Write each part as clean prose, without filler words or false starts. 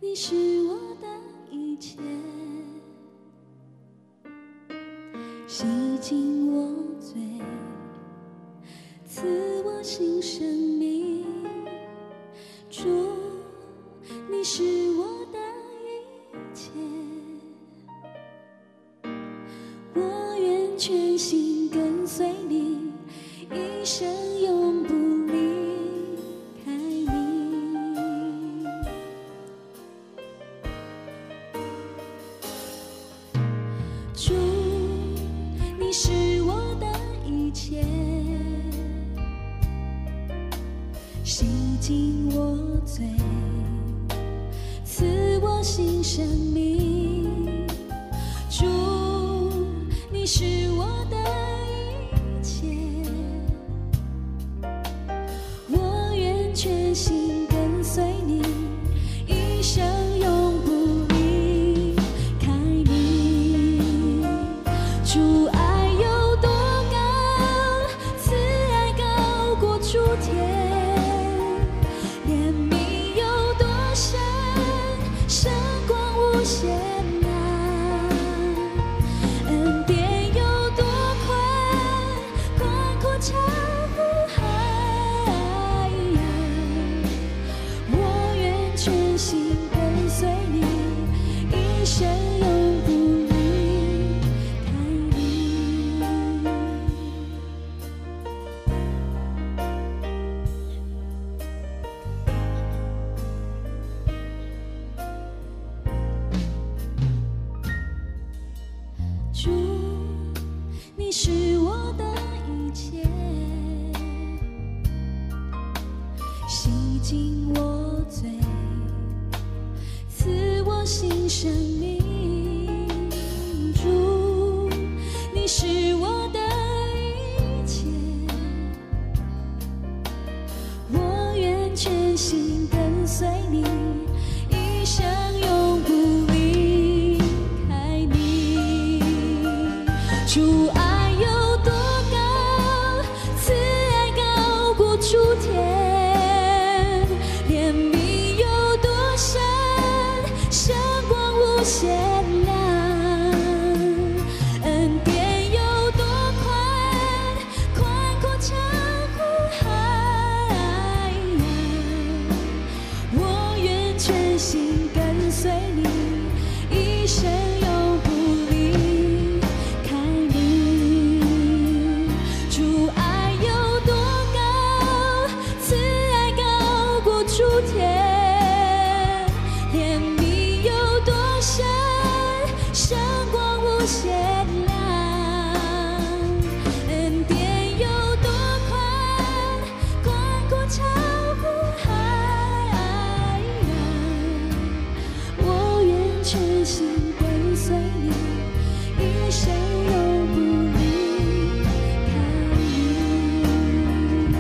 你是我的一切，洗净我罪，赐我新生命。主，你是我的一切，我愿全心跟随你，一生永不离开你。主，你是我的一切，洗净我罪，赐我新生命。主，你是我的一切，我愿全心跟随你，一生永不离开你。主爱有多高，慈爱高过诸天，怜悯有多深，深广无限啊，恩典有多宽，宽阔超乎海洋。我愿全心跟随你，一生永不离开你。主，你是我的一切，洗净我罪，赐我新生命。主，你是我的一切，我愿全心跟随你，一生永不离开你。主爱有多高，慈爱高过诸天，怜悯有多深，深广无限啊，恩典有多宽，宽阔超乎海洋。我愿全心跟随你，一生永不离开你。主爱有多高，慈爱高过诸天，怜悯有多深，深广无限啊，恩典有多宽，宽阔超乎海洋。我愿全心跟随你，一生永不离开你。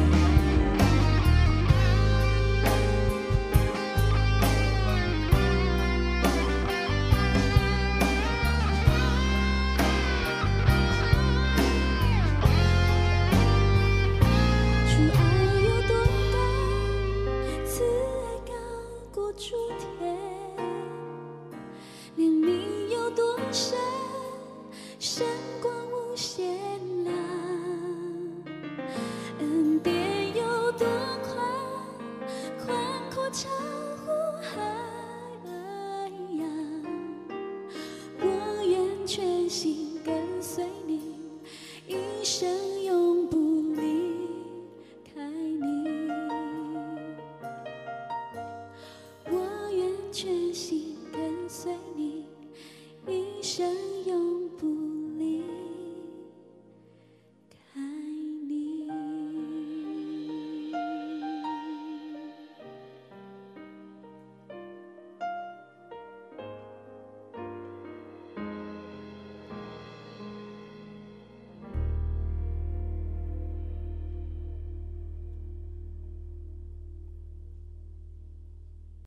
主爱有多高，慈爱高过诸天，怜悯有多深，深广无限啊，恩典有多宽，宽阔超乎海洋。我愿全心跟随你，一生永不离开你。我愿全心跟随你，